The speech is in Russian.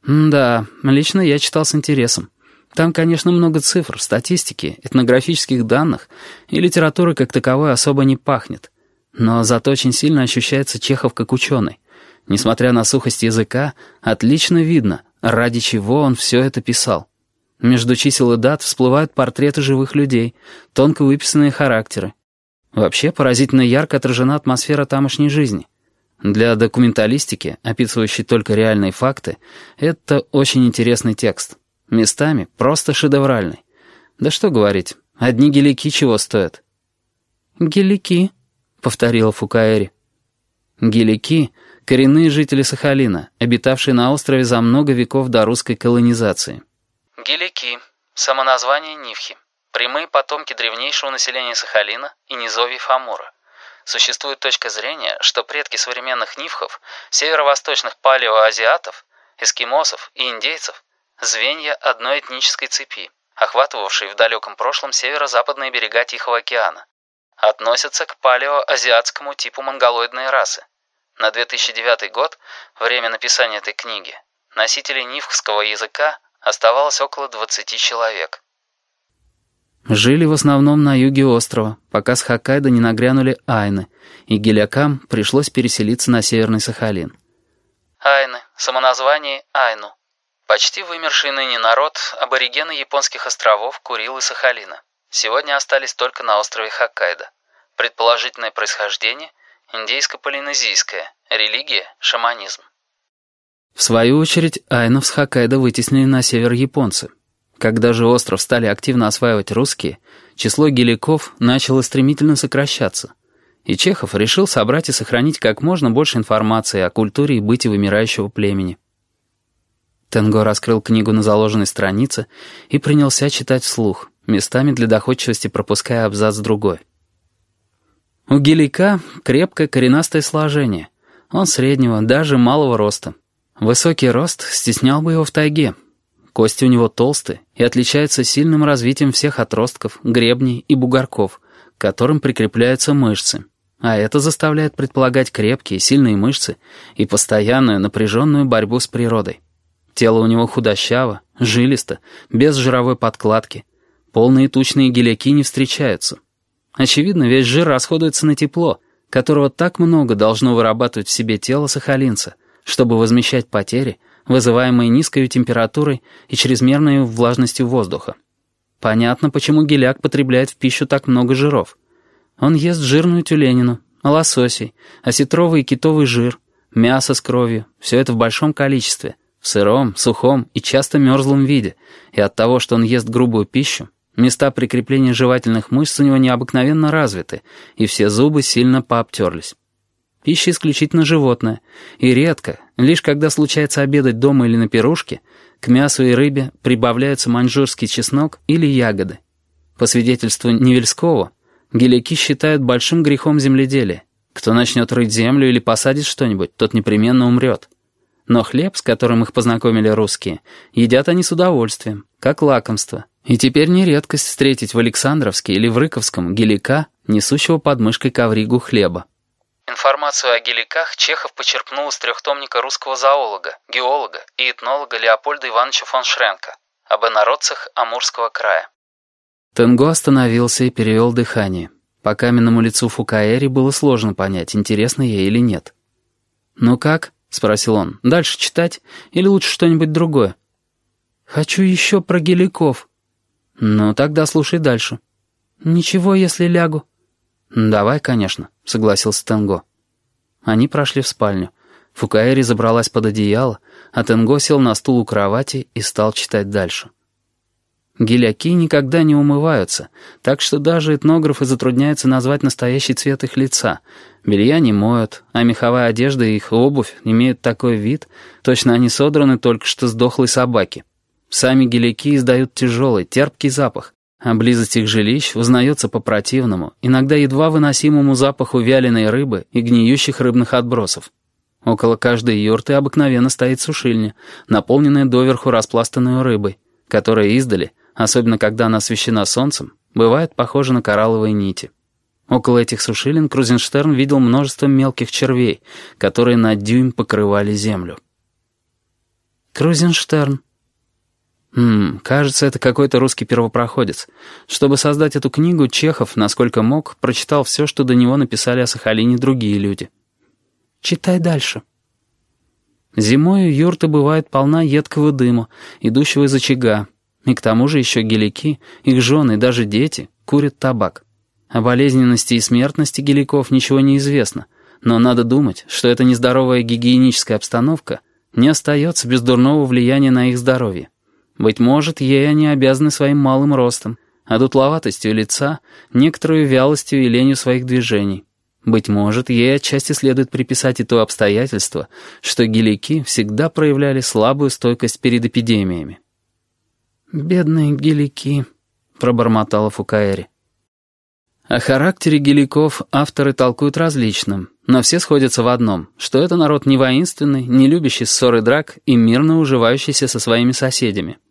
Да, лично я читал с интересом. Там, конечно, много цифр, статистики, этнографических данных, и литературы как таковой особо не пахнет. Но зато очень сильно ощущается Чехов как ученый. Несмотря на сухость языка, отлично видно, ради чего он все это писал. Между чисел и дат всплывают портреты живых людей, тонко выписанные характеры. Вообще поразительно ярко отражена атмосфера тамошней жизни. Для документалистики, описывающей только реальные факты, это очень интересный текст. Местами просто шедевральный. Да что говорить, одни гелики чего стоят. «Гелики», — повторила Фукаэри. Гелики — коренные жители Сахалина, обитавшие на острове за много веков до русской колонизации. Гелики — самоназвание Нивхи, прямые потомки древнейшего населения Сахалина и низовьев Амура. Существует точка зрения, что предки современных нивхов, северо-восточных палеоазиатов, эскимосов и индейцев – звенья одной этнической цепи, охватывавшей в далеком прошлом северо-западные берега Тихого океана. Относятся к палеоазиатскому типу монголоидной расы. На 2009 год, время написания этой книги, носителей нивхского языка оставалось около 20 человек. Жили в основном на юге острова, пока с Хоккайдо не нагрянули айны, и гелякам пришлось переселиться на Северный Сахалин. Айны, самоназвание Айну. Почти вымерший ныне народ, аборигены японских островов Курил и Сахалина. Сегодня остались только на острове Хоккайдо. Предположительное происхождение – индейско-полинезийское, религия – шаманизм. В свою очередь, айнов с Хоккайдо вытеснили на север японцы. Когда же остров стали активно осваивать русские, число геликов начало стремительно сокращаться. И Чехов решил собрать и сохранить как можно больше информации о культуре и быте вымирающего племени. Тенго раскрыл книгу на заложенной странице и принялся читать вслух, местами для доходчивости пропуская абзац другой. У гелика крепкое коренастое сложение. Он среднего, даже малого роста. Высокий рост стеснял бы его в тайге. Кости у него толстые и отличаются сильным развитием всех отростков, гребней и бугорков, к которым прикрепляются мышцы. А это заставляет предполагать крепкие, сильные мышцы и постоянную напряженную борьбу с природой. Тело у него худощаво, жилисто, без жировой подкладки. Полные тучные геляки не встречаются. Очевидно, весь жир расходуется на тепло, которого так много должно вырабатывать в себе тело сахалинца, чтобы возмещать потери, вызываемые низкой температурой и чрезмерной влажностью воздуха. Понятно, почему геляк потребляет в пищу так много жиров. Он ест жирную тюленину, лососей, осетровый и китовый жир, мясо с кровью, все это в большом количестве, в сыром, сухом и часто мерзлом виде, и от того, что он ест грубую пищу, места прикрепления жевательных мышц у него необыкновенно развиты, и все зубы сильно пообтерлись. Пища исключительно животная, и редко, лишь когда случается обедать дома или на пирушке, к мясу и рыбе прибавляются маньчжурский чеснок или ягоды. По свидетельству Невельского, геляки считают большим грехом земледелия. Кто начнет рыть землю или посадит что-нибудь, тот непременно умрет. Но хлеб, с которым их познакомили русские, едят они с удовольствием, как лакомство. И теперь не редкость встретить в Александровске или в Рыковском геляка, несущего под мышкой ковригу хлеба. Информацию о геликах Чехов почерпнул из трехтомника русского зоолога, геолога и этнолога Леопольда Ивановича фон Шренка об инородцах Амурского края. Тенго остановился и перевел дыхание. По каменному лицу Фукаэри было сложно понять, интересно ей или нет. «Ну как?» — спросил он. «Дальше читать? Или лучше что-нибудь другое?» «Хочу еще про геликов». «Ну, тогда слушай дальше». «Ничего, если лягу». «Давай, конечно», — согласился Тенго. Они прошли в спальню. Фукаэри забралась под одеяло, а Тенго сел на стул у кровати и стал читать дальше. Геляки никогда не умываются, так что даже этнографы затрудняются назвать настоящий цвет их лица. Белья не моют, а меховая одежда и их обувь имеют такой вид, точно они содраны только что с дохлой собаки. Сами геляки издают тяжелый, терпкий запах, а близость их жилищ узнается по противному, иногда едва выносимому запаху вяленой рыбы и гниющих рыбных отбросов. Около каждой юрты обыкновенно стоит сушильня, наполненная доверху распластанной рыбой, которая издали, особенно когда она освещена солнцем, бывает похожа на коралловые нити. Около этих сушилин Крузенштерн видел множество мелких червей, которые на дюйм покрывали землю. Крузенштерн. Кажется, это какой-то русский первопроходец. Чтобы создать эту книгу, Чехов, насколько мог, прочитал все, что до него написали о Сахалине другие люди. Читай дальше. Зимою юрта бывает полна едкого дыма, идущего из очага, и к тому же еще гелики, их жены и даже дети курят табак. О болезненности и смертности геликов ничего не известно, но надо думать, что эта нездоровая гигиеническая обстановка не остается без дурного влияния на их здоровье. Быть может, ей они обязаны своим малым ростом, а дутловатостью лица, некоторой вялостью и ленью своих движений. Быть может, ей отчасти следует приписать и то обстоятельство, что гелики всегда проявляли слабую стойкость перед эпидемиями. «Бедные гелики», — пробормотала Фукаэри. О характере геликов авторы толкуют различным, но все сходятся в одном, что это народ не воинственный, не любящий ссор и драк и мирно уживающийся со своими соседями.